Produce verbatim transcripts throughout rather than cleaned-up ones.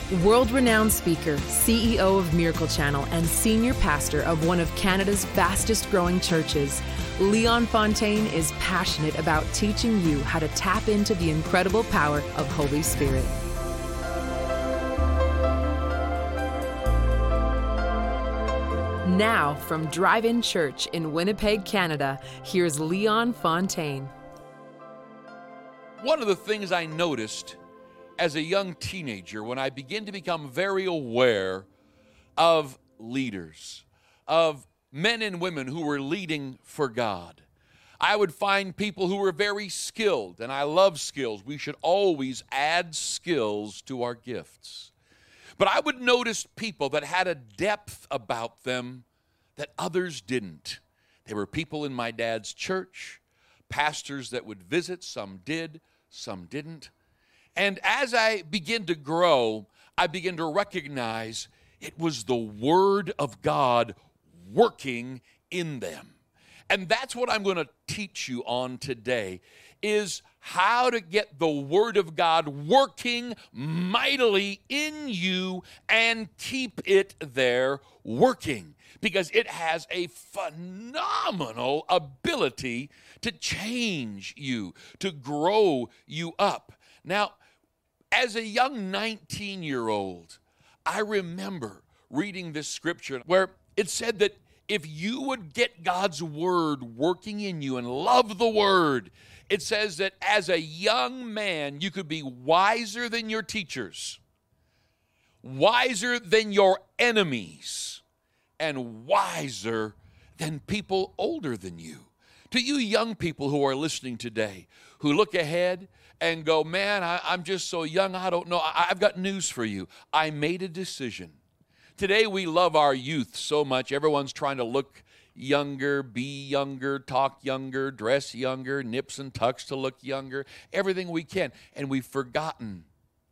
World-renowned speaker, C E O of Miracle Channel, and senior pastor of one of Canada's fastest-growing churches, Leon Fontaine is passionate about teaching you how to tap into the incredible power of Holy Spirit. Now, from Drive-In Church in Winnipeg, Canada, here's Leon Fontaine. One of the things I noticed as a young teenager when I began to become very aware of leaders, of men and women who were leading for God, I would find people who were very skilled, and I love skills. We should always add skills to our gifts. But I would notice people that had a depth about them that others didn't. There were people in my dad's church, pastors that would visit. Some did, some didn't. And as I began to grow, I began to recognize it was the Word of God working in them. And that's what I'm going to teach you on today, is how to get the Word of God working mightily in you and keep it there working, because it has a phenomenal ability to change you, to grow you up. Now, as a young nineteen-year-old, I remember reading this scripture where it said that if you would get God's Word working in you and love the Word, it says that as a young man, you could be wiser than your teachers, wiser than your enemies, and wiser than people older than you. To you young people who are listening today, who look ahead and go, man, I, I'm just so young, I don't know. I, I've got news for you. I made a decision. Today we love our youth so much. Everyone's trying to look younger, be younger, talk younger, dress younger, nips and tucks to look younger, everything we can. And we've forgotten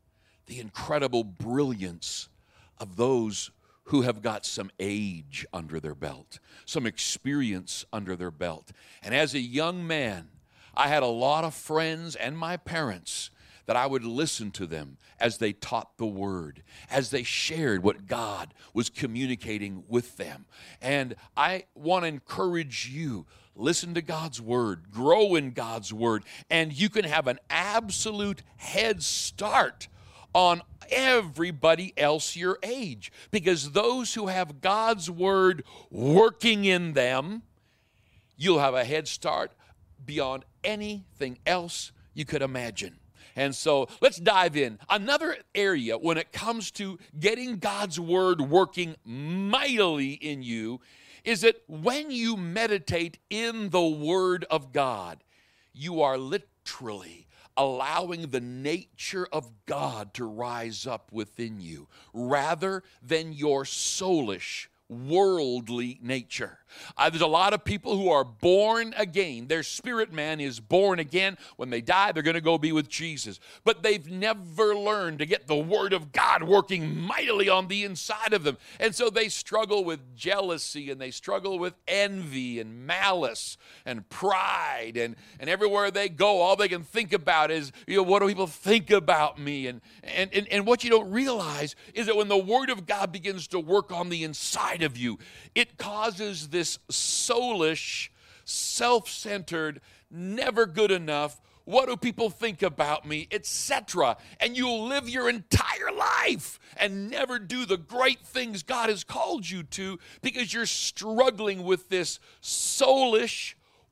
the incredible brilliance of those who have got some age under their belt, some experience under their belt. And as a young man, I had a lot of friends and my parents that I would listen to them as they taught the Word, as they shared what God was communicating with them. And I want to encourage you, listen to God's Word, grow in God's Word, and you can have an absolute head start on everybody else your age, because those who have God's Word working in them, you'll have a head start beyond anything else you could imagine. And so let's dive in. Another area when it comes to getting God's Word working mightily in you is that when you meditate in the Word of God, you are literally allowing the nature of God to rise up within you rather than your soulish, worldly nature. Uh, there's a lot of people who are born again. Their spirit man is born again. When they die, they're going to go be with Jesus. But they've never learned to get the Word of God working mightily on the inside of them. And so they struggle with jealousy, and they struggle with envy and malice and pride. And, and everywhere they go, all they can think about is, you know, what do people think about me? And, and, and, and what you don't realize is that when the Word of God begins to work on the inside of you, it causes this soulish, self-centered, never good enough, what do people think about me, et cetera. And you'll live your entire life and never do the great things God has called you to because you're struggling with this soulish,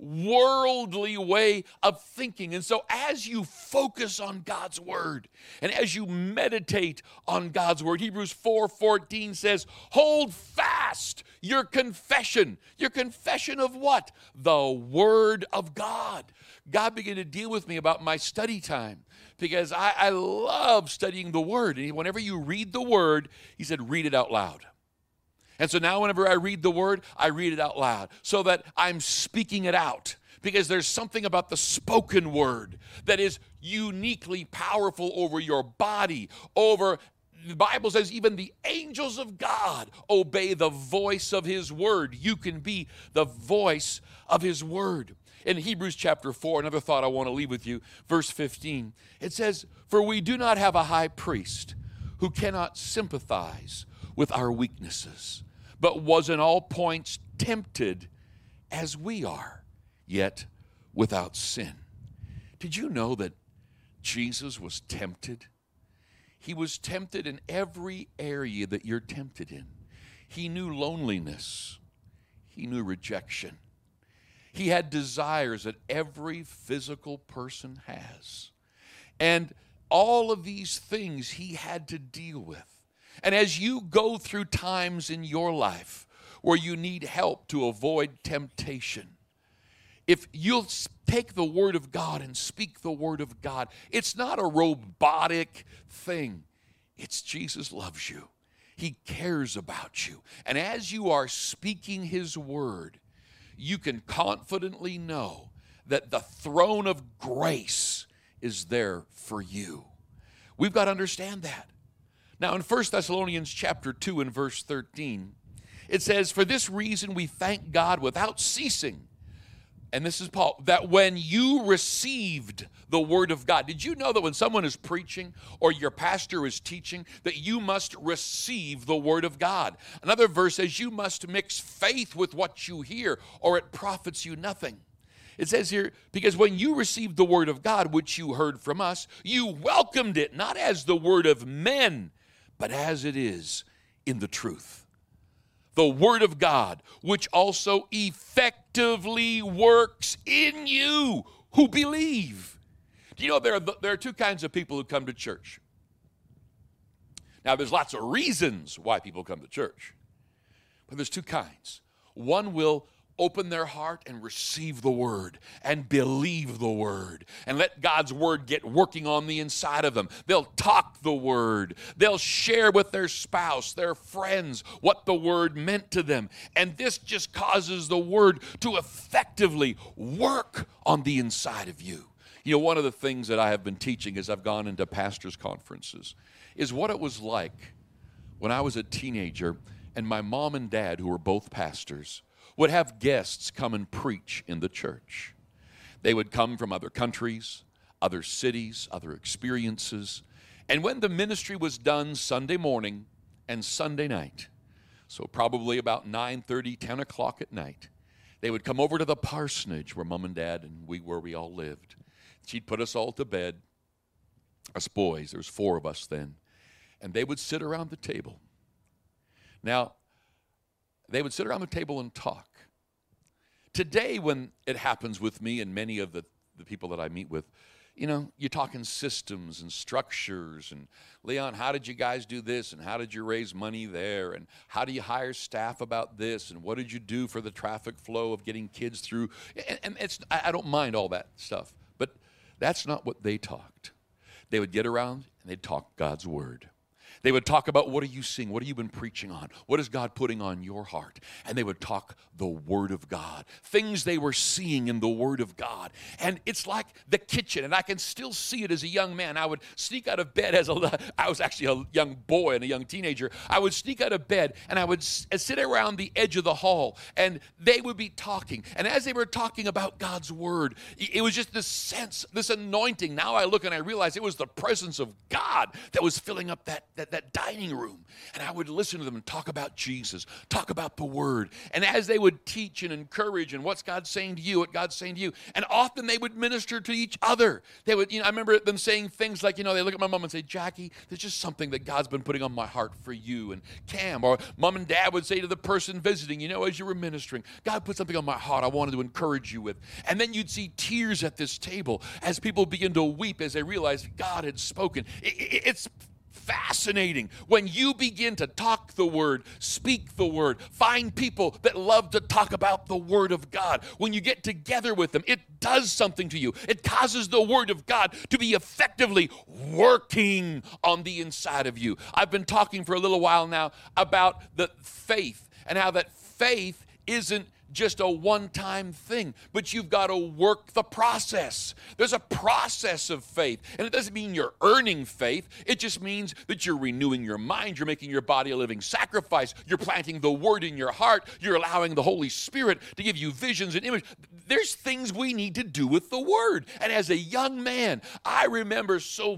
worldly way of thinking. And so as you focus on God's Word and as you meditate on God's Word, Hebrews four fourteen says, hold fast your confession. Your confession of what? The Word of God. God began to deal with me about my study time because I, I love studying the Word. And whenever you read the Word, he said, read it out loud. And so now whenever I read the Word, I read it out loud so that I'm speaking it out, because there's something about the spoken Word that is uniquely powerful over your body, over, the Bible says even the angels of God obey the voice of His Word. You can be the voice of His Word. In Hebrews chapter four, another thought I want to leave with you, verse fifteen, it says, for we do not have a high priest who cannot sympathize with our weaknesses, but was in all points tempted as we are, yet without sin. Did you know that Jesus was tempted? He was tempted in every area that you're tempted in. He knew loneliness. He knew rejection. He had desires that every physical person has. And all of these things he had to deal with. And as you go through times in your life where you need help to avoid temptation, if you'll take the Word of God and speak the Word of God, it's not a robotic thing. It's Jesus loves you. He cares about you. And as you are speaking His Word, you can confidently know that the throne of grace is there for you. We've got to understand that. Now in First Thessalonians chapter two and verse thirteen, it says, "For this reason we thank God without ceasing." And this is Paul, that when you received the Word of God. Did you know that when someone is preaching or your pastor is teaching, that you must receive the Word of God? Another verse says you must mix faith with what you hear, or it profits you nothing. It says here, because when you received the Word of God, which you heard from us, you welcomed it, not as the word of men, but as it is in the truth. The Word of God, which also effectively works in you who believe. Do you know there are, there are two kinds of people who come to church? Now, there's lots of reasons why people come to church, but there's two kinds. One will open their heart and receive the Word and believe the Word and let God's Word get working on the inside of them. They'll talk the Word. They'll share with their spouse, their friends, what the Word meant to them. And this just causes the Word to effectively work on the inside of you. You know, one of the things that I have been teaching as I've gone into pastors' conferences is what it was like when I was a teenager and my mom and dad, who were both pastors, would have guests come and preach in the church. They would come from other countries, other cities, other experiences. And when the ministry was done Sunday morning and Sunday night, so probably about nine thirty, ten o'clock at night, they would come over to the parsonage where mom and dad and we where we all lived. She'd put us all to bed, us boys, there was four of us then, and they would sit around the table. Now, they would sit around the table and talk. Today, when it happens with me and many of the, the people that I meet with, you know, you're talking systems and structures and, Leon, how did you guys do this? And how did you raise money there? And how do you hire staff about this? And what did you do for the traffic flow of getting kids through? And, and it's I don't mind all that stuff, but that's not what they talked. They would get around and they'd talk God's Word. They would talk about, what are you seeing? What have you been preaching on? What is God putting on your heart? And they would talk the Word of God, things they were seeing in the Word of God. And it's like the kitchen, and I can still see it as a young man. I would sneak out of bed as a, I was actually a young boy and a young teenager. I would sneak out of bed, and I would sit around the edge of the hall, and they would be talking. And as they were talking about God's Word, it was just this sense, this anointing. Now I look and I realize it was the presence of God that was filling up that, that, that dining room. And I would listen to them and talk about Jesus, talk about the Word. And as they would teach and encourage and what's God saying to you, what God's saying to you, and often they would minister to each other. They would, you know, I remember them saying things like, you know, they look at my mom and say, Jackie, there's just something that God's been putting on my heart for you. And Cam, or mom and dad would say to the person visiting, you know, as you were ministering, God put something on my heart I wanted to encourage you with. And then you'd see tears at this table as people begin to weep as they realized God had spoken. It, it, it's fascinating when you begin to talk the Word, speak the Word, find people that love to talk about the Word of God. When you get together with them, it does something to you. It causes the Word of God to be effectively working on the inside of you. I've been talking for a little while now about the faith and how that faith isn't just a one-time thing, but you've got to work the process. There's a process of faith, and it doesn't mean you're earning faith. It just means that you're renewing your mind. You're making your body a living sacrifice. You're planting the Word in your heart. You're allowing the Holy Spirit to give you visions and images. There's things we need to do with the Word. And as a young man, I remember so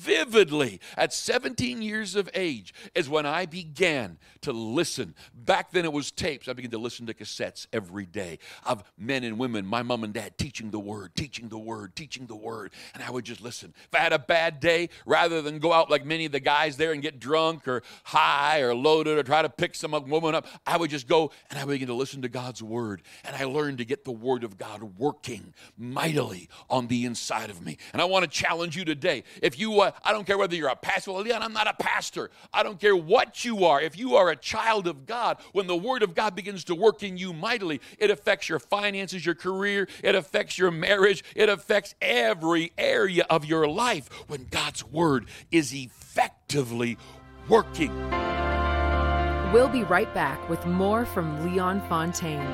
vividly at seventeen years of age is when I began to listen. Back then it was tapes. I began to listen to cassettes every day of men and women, my mom and dad, teaching the word, teaching the word, teaching the word. And I would just listen. If I had a bad day, rather than go out like many of the guys there and get drunk or high or loaded or try to pick some woman up, I would just go and I would begin to listen to God's word. And I learned to get the word of God working mightily on the inside of me. And I want to challenge you today. If you, uh, I don't care whether you're a pastor, well, Leon, I'm not a pastor. I don't care what you are. If you are a child of God, when the word of God begins to work in you mightily, it affects your finances, your career, it affects your marriage, it affects every area of your life when God's word is effectively working. We'll be right back with more from Leon Fontaine.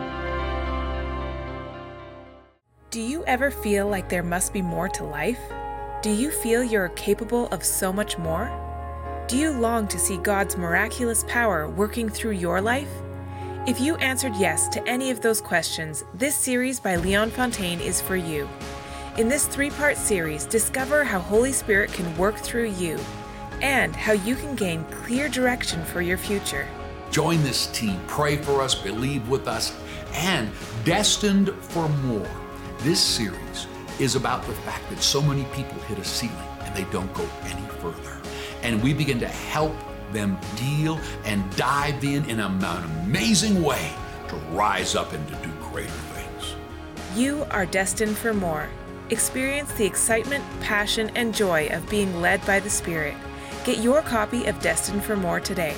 Do you ever feel like there must be more to life? Do you feel you're capable of so much more? Do you long to see God's miraculous power working through your life? If you answered yes to any of those questions, this series by Leon Fontaine is for you. In this three-part series, discover how Holy Spirit can work through you and how you can gain clear direction for your future. Join this team, pray for us, believe with us, and Destined for More. This series is about the fact that so many people hit a ceiling and they don't go any further. And we begin to help them deal and dive in in an amazing way to rise up and to do greater things. You are destined for more. Experience the excitement, passion, and joy of being led by the Spirit. Get your copy of Destined for More today.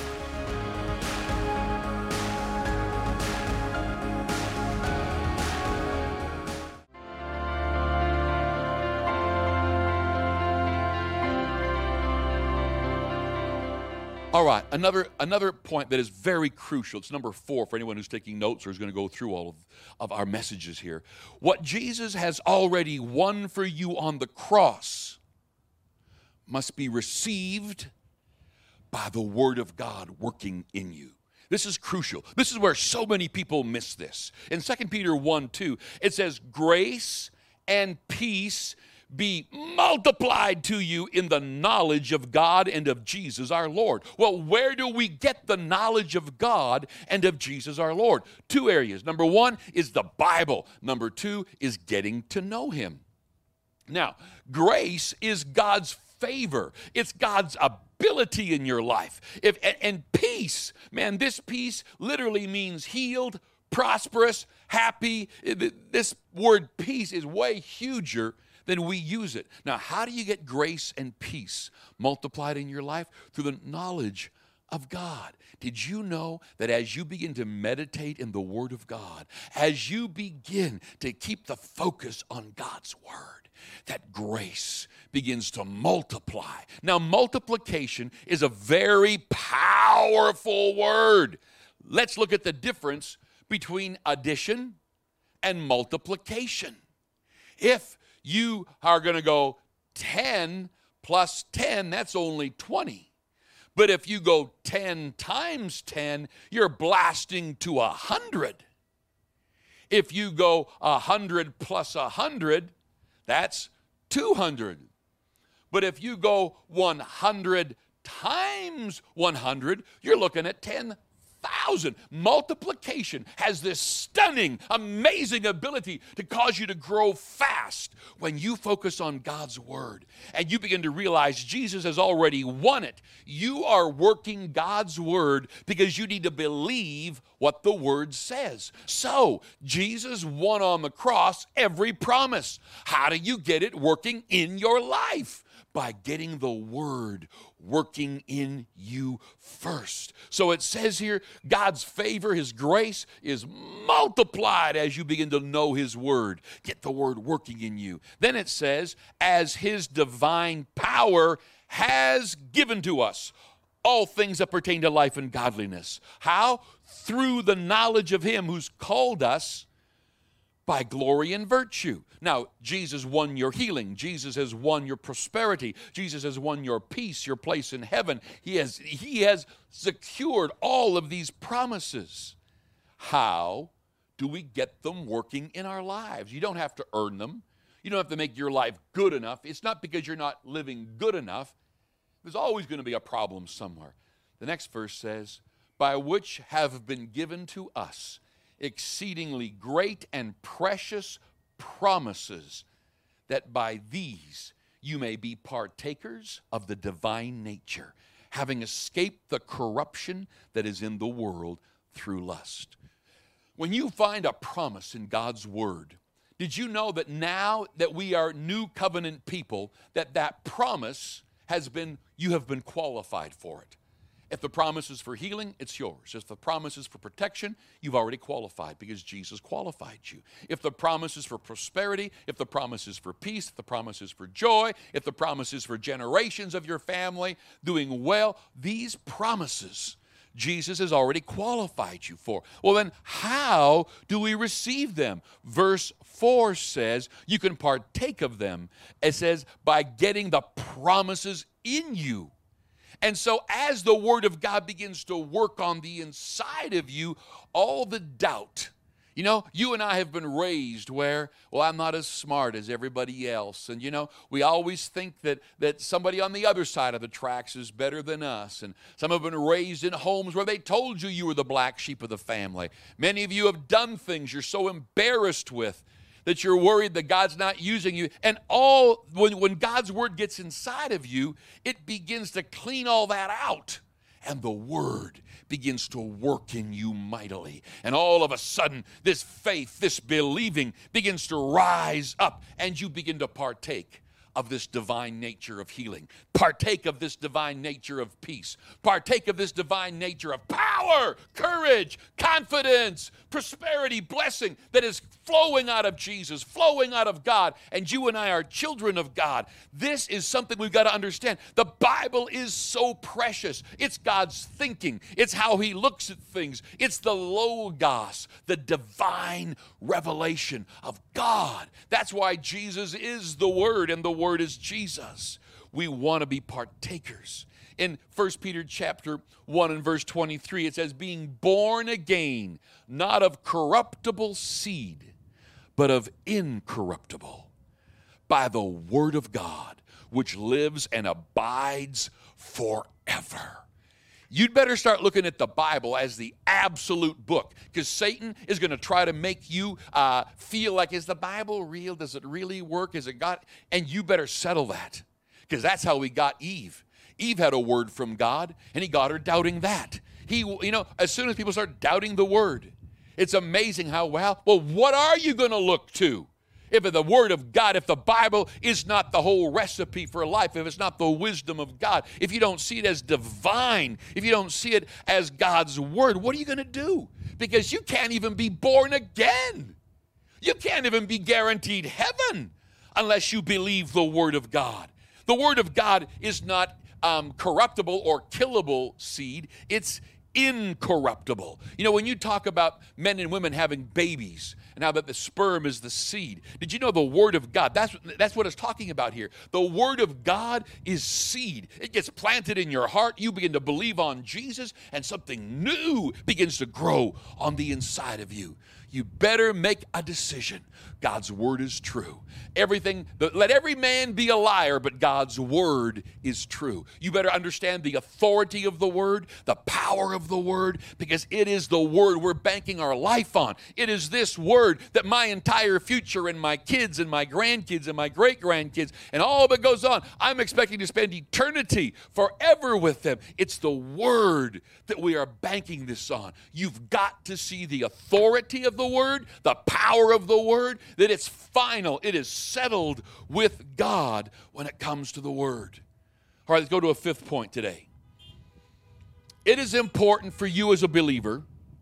All right, another another point that is very crucial. It's number four for anyone who's taking notes or is going to go through all of, of our messages here. What Jesus has already won for you on the cross must be received by the Word of God working in you. This is crucial. This is where so many people miss this. In Second Peter one two, it says, grace and peace be multiplied to you in the knowledge of God and of Jesus our Lord. Well, where do we get the knowledge of God and of Jesus our Lord? Two areas. Number one is the Bible. Number two is getting to know Him. Now, grace is God's favor. It's God's ability in your life. If and, and peace, man, this peace literally means healed, prosperous, happy. This word peace is way huger then we use it. Now, how do you get grace and peace multiplied in your life? Through the knowledge of God. Did you know that as you begin to meditate in the Word of God, as you begin to keep the focus on God's Word, that grace begins to multiply? Now, multiplication is a very powerful word. Let's look at the difference between addition and multiplication. If you are going to go ten plus ten, that's only twenty. But if you go ten times ten, you're blasting to one hundred. If you go one hundred plus one hundred, that's two hundred. But if you go one hundred times one hundred, you're looking at ten thousand. Multiplication has this stunning, amazing ability to cause you to grow fast when you focus on God's Word and you begin to realize Jesus has already won it. You are working God's Word because you need to believe what the Word says. So, Jesus won on the cross every promise. How do you get it working in your life? By getting the Word working in you first. So it says here, God's favor, His grace is multiplied as you begin to know His Word. Get the Word working in you. Then it says, as His divine power has given to us all things that pertain to life and godliness. How? Through the knowledge of Him who's called us by glory and virtue. Now, Jesus won your healing. Jesus has won your prosperity. Jesus has won your peace, your place in heaven. He has, he has secured all of these promises. How do we get them working in our lives? You don't have to earn them. You don't have to make your life good enough. It's not because you're not living good enough. There's always going to be a problem somewhere. The next verse says, by which have been given to us exceedingly great and precious promises, that by these you may be partakers of the divine nature, having escaped the corruption that is in the world through lust. When you find a promise in God's word, did you know that now that we are new covenant people, that that promise has been, you have been qualified for it? If the promise is for healing, it's yours. If the promise is for protection, you've already qualified because Jesus qualified you. If the promise is for prosperity, if the promise is for peace, if the promise is for joy, if the promise is for generations of your family doing well, these promises Jesus has already qualified you for. Well, then how do we receive them? Verse four says you can partake of them. It says by getting the promises in you. And so as the Word of God begins to work on the inside of you, all the doubt, you know, you and I have been raised where, well, I'm not as smart as everybody else. And, you know, we always think that, that somebody on the other side of the tracks is better than us. And some have been raised in homes where they told you you were the black sheep of the family. Many of you have done things you're so embarrassed with that you're worried that God's not using you. And all when, when God's word gets inside of you, it begins to clean all that out. And the word begins to work in you mightily. And all of a sudden, this faith, this believing begins to rise up, and you begin to partake of this divine nature of healing. Partake of this divine nature of peace. Partake of this divine nature of power, courage, confidence, prosperity, blessing that is flowing out of Jesus, flowing out of God. And you and I are children of God. This is something we've got to understand. The Bible is so precious. It's God's thinking. It's how he looks at things. It's the Logos, the divine revelation of God. That's why Jesus is the Word, and the Word is Jesus. We want to be partakers. In First Peter chapter one and verse twenty-three, it says, being born again, not of corruptible seed, but of incorruptible, by the word of God, which lives and abides forever. You'd better start looking at the Bible as the absolute book, because Satan is going to try to make you uh, feel like, is the Bible real? Does it really work? Is it God? And you better settle that, because that's how we got Eve. Eve had a word from God, and he got her doubting that. He, you know, as soon as people start doubting the word, it's amazing how, well, well, what are you going to look to? If the Word of God, if the Bible is not the whole recipe for life, if it's not the wisdom of God, if you don't see it as divine, if you don't see it as God's Word, what are you going to do? Because you can't even be born again. You can't even be guaranteed heaven unless you believe the Word of God. The Word of God is not um, corruptible or killable seed. It's incorruptible. You know, when you talk about men and women having babies and how that the sperm is the seed, did you know the Word of God, that's, that's what it's talking about here. The Word of God is seed. It gets planted in your heart. You begin to believe on Jesus, and something new begins to grow on the inside of you. You better make a decision. God's word is true. Everything, let every man be a liar, but God's word is true. You better understand the authority of the word, the power of the word, because it is the word we're banking our life on. It is this word that my entire future and my kids and my grandkids and my great-grandkids and all that goes on, I'm expecting to spend eternity forever with them. It's the word that we are banking this on. You've got to see the authority of the word, the power of the word, that it's final, it is settled with God when it comes to the word. All right, let's go to a fifth point today. It is important for you as a believer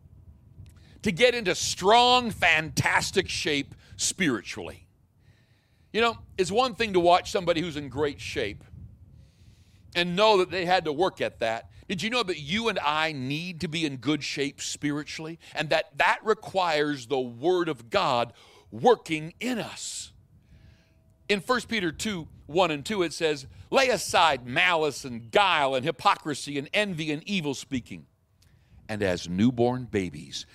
to get into strong, fantastic shape spiritually. You know, it's one thing to watch somebody who's in great shape and know that they had to work at that. Did you know that you and I need to be in good shape spiritually? And that that requires the Word of God working in us. In First Peter two, one and two, it says, lay aside malice and guile and hypocrisy and envy and evil speaking. And as newborn babies,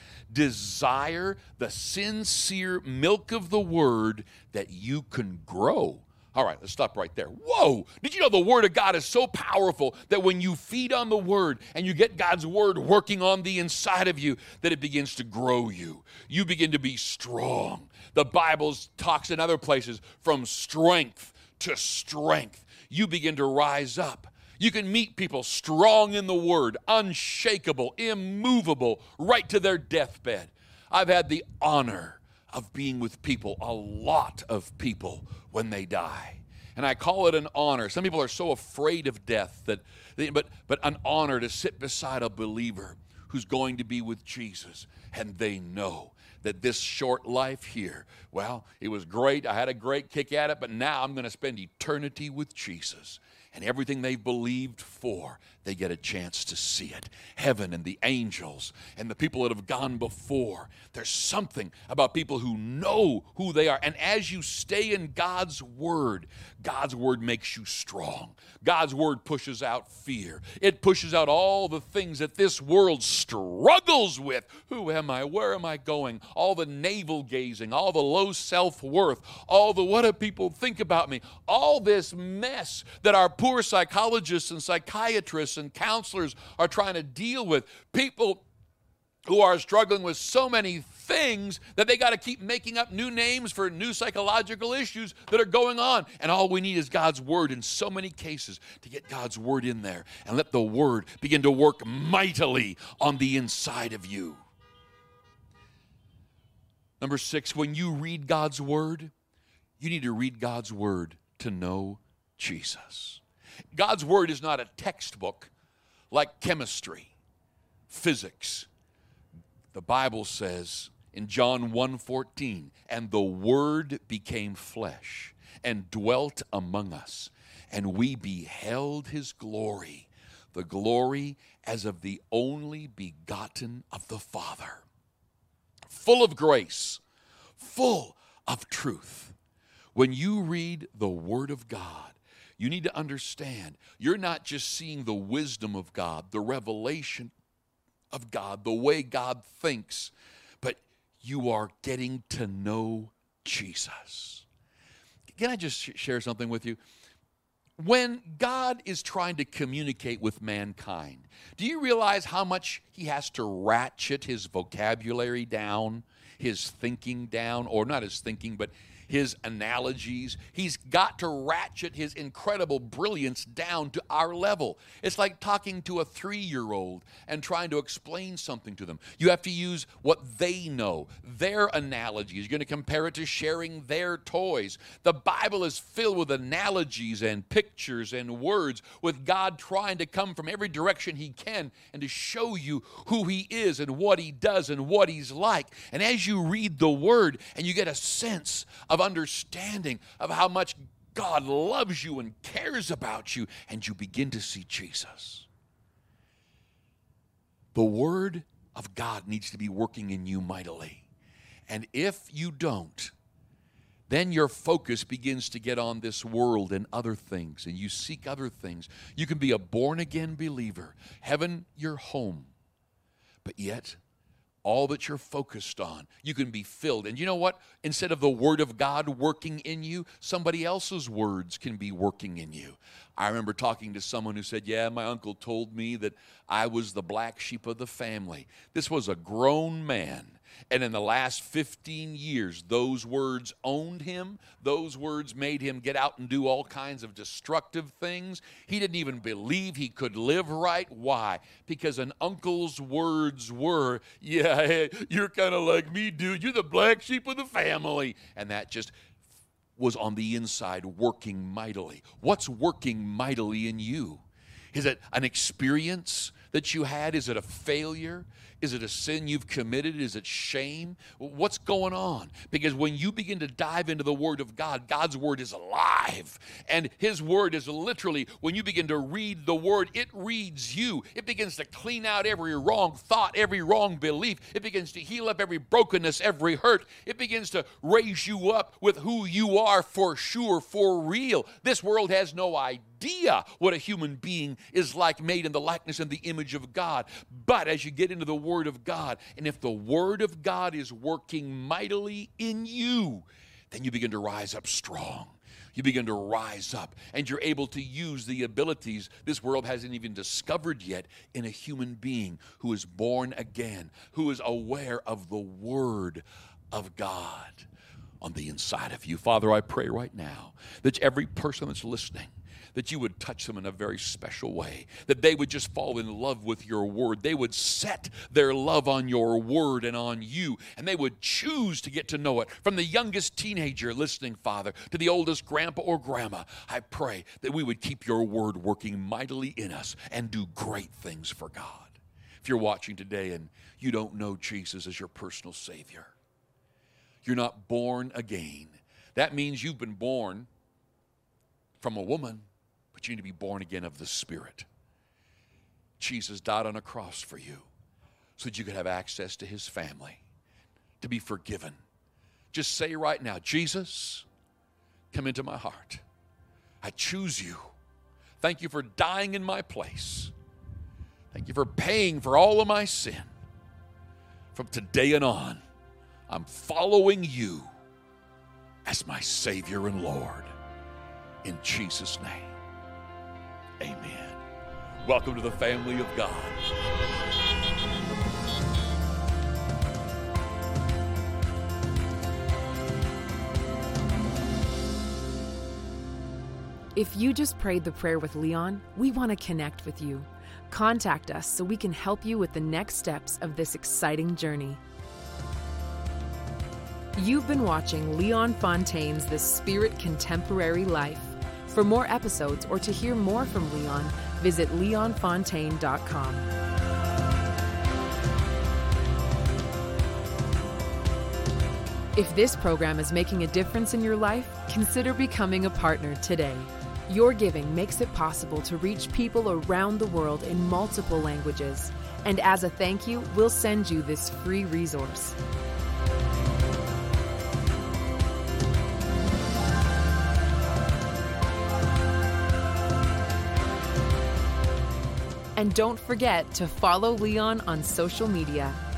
desire the sincere milk of the Word, that you can grow All right, let's stop right there. Whoa! Did you know the Word of God is so powerful that when you feed on the Word and you get God's Word working on the inside of you, that it begins to grow you. You begin to be strong. The Bible talks in other places from strength to strength. You begin to rise up. You can meet people strong in the Word, unshakable, immovable, right to their deathbed. I've had the honor of being with people, a lot of people, when they die. And I call it an honor. Some people are so afraid of death, that they, but, but an honor to sit beside a believer who's going to be with Jesus. And they know that this short life here, well, it was great. I had a great kick at it, but now I'm going to spend eternity with Jesus. And everything they've believed for, they get a chance to see it. Heaven and the angels and the people that have gone before. There's something about people who know who they are. And as you stay in God's Word, God's Word makes you strong. God's Word pushes out fear. It pushes out all the things that this world struggles with. Who am I? Where am I going? All the navel gazing, all the low self-worth, all the what do people think about me? All this mess that our poor psychologists and psychiatrists and counselors are trying to deal with. People who are struggling with so many things that they got to keep making up new names for new psychological issues that are going on. And all we need is God's Word in so many cases to get God's Word in there and let the Word begin to work mightily on the inside of you. Number six, when you read God's Word, you need to read God's Word to know Jesus. God's Word is not a textbook like chemistry, physics. The Bible says in John one fourteen, and the Word became flesh and dwelt among us, and we beheld his glory, the glory as of the only begotten of the Father, full of grace, full of truth. When you read the Word of God, you need to understand you're not just seeing the wisdom of God, the revelation of God, the way God thinks, but you are getting to know Jesus. Can I just sh- share something with you? When God is trying to communicate with mankind, do you realize how much he has to ratchet his vocabulary down, his thinking down, or not his thinking, but his analogies? He's got to ratchet his incredible brilliance down to our level. It's like talking to a three-year-old and trying to explain something to them. You have to use what they know, their analogies. You're going to compare it to sharing their toys. The Bible is filled with analogies and pictures and words, with God trying to come from every direction he can and to show you who he is and what he does and what he's like. And as you read the Word and you get a sense of understanding of how much God loves you and cares about you, and you begin to see Jesus. The Word of God needs to be working in you mightily. And if you don't, then your focus begins to get on this world and other things, and you seek other things. You can be a born-again believer, heaven your home, but yet all that you're focused on, you can be filled. And you know what? Instead of the Word of God working in you, somebody else's words can be working in you. I remember talking to someone who said, yeah, my uncle told me that I was the black sheep of the family. This was a grown man. And in the last fifteen years, those words owned him. Those words made him get out and do all kinds of destructive things. He didn't even believe he could live right. Why? Because an uncle's words were, yeah, hey, you're kind of like me, dude. You're the black sheep of the family. And that just was on the inside working mightily. What's working mightily in you? Is it an experience that you had? Is it a failure? Is it a sin you've committed? Is it shame? What's going on? Because when you begin to dive into the Word of God, God's Word is alive. And his Word is literally, when you begin to read the Word, it reads you. It begins to clean out every wrong thought, every wrong belief. It begins to heal up every brokenness, every hurt. It begins to raise you up with who you are for sure, for real. This world has no idea idea what a human being is like, made in the likeness and the image of God. But as you get into the Word of God, and if the Word of God is working mightily in you, then you begin to rise up strong. You begin to rise up, and you're able to use the abilities this world hasn't even discovered yet in a human being who is born again, who is aware of the Word of God on the inside of you. Father, I pray right now that every person that's listening, that you would touch them in a very special way, that they would just fall in love with your word. They would set their love on your word and on you, and they would choose to get to know it. From the youngest teenager listening, Father, to the oldest grandpa or grandma, I pray that we would keep your word working mightily in us and do great things for God. If you're watching today and you don't know Jesus as your personal Savior, you're not born again. That means you've been born from a woman, but you need to be born again of the Spirit. Jesus died on a cross for you so that you could have access to his family, to be forgiven. Just say right now, Jesus, come into my heart. I choose you. Thank you for dying in my place. Thank you for paying for all of my sin. From today and on, I'm following you as my Savior and Lord. In Jesus' name. Amen. Welcome to the family of God. If you just prayed the prayer with Leon, we want to connect with you. Contact us so we can help you with the next steps of this exciting journey. You've been watching Leon Fontaine's The Spirit Contemporary Life. For more episodes or to hear more from Leon, visit leon fontaine dot com. If this program is making a difference in your life, consider becoming a partner today. Your giving makes it possible to reach people around the world in multiple languages. And as a thank you, we'll send you this free resource. And don't forget to follow Leon on social media